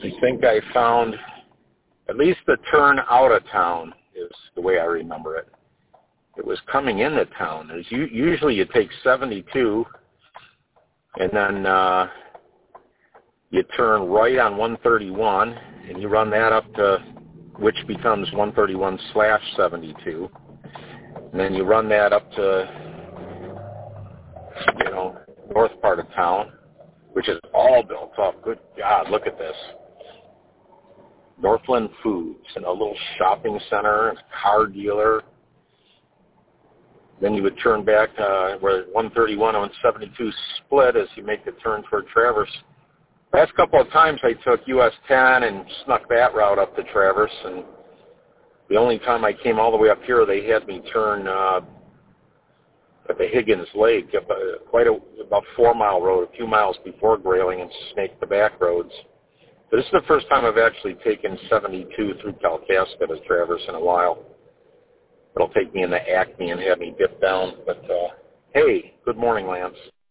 I think I found at least the turn out of town is the way I remember it. It was coming into town. Usually you take 72 and then you turn right on 131 and you run that up to which becomes 131/72. And then you run that up to, north part of town, which is all built up. Good God, look at this. Northland Foods and a little shopping center and a car dealer. Then you would turn back where 131 and 172 split as you make the turn toward Traverse. Last couple of times I took US 10 and snuck that route up to Traverse, and the only time I came all the way up here, they had me turn at the Higgins Lake, about 4 mile road, a few miles before Grayling, and snake the back roads. But this is the first time I've actually taken 72 through Kalkaska to Traverse in a while. It'll take me into Acme and have me dip down. But, hey, good morning, Lance.